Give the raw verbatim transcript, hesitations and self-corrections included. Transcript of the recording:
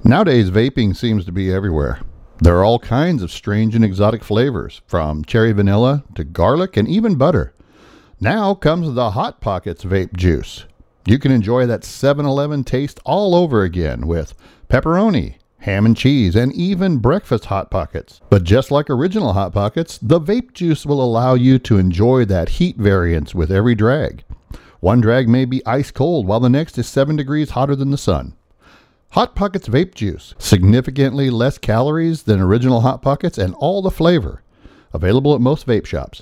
Nowadays, vaping seems to be everywhere. There are all kinds of strange and exotic flavors, from cherry vanilla to garlic and even butter. Now comes the Hot Pockets vape juice. You can enjoy that seven eleven taste all over again with pepperoni, ham and cheese, and even breakfast Hot Pockets. But just like original Hot Pockets, the vape juice will allow you to enjoy that heat variance with every drag. One drag may be ice cold while the next is seven degrees hotter than the sun. Hot Pockets vape juice, significantly less calories than original Hot Pockets and all the flavor. Available at most vape shops.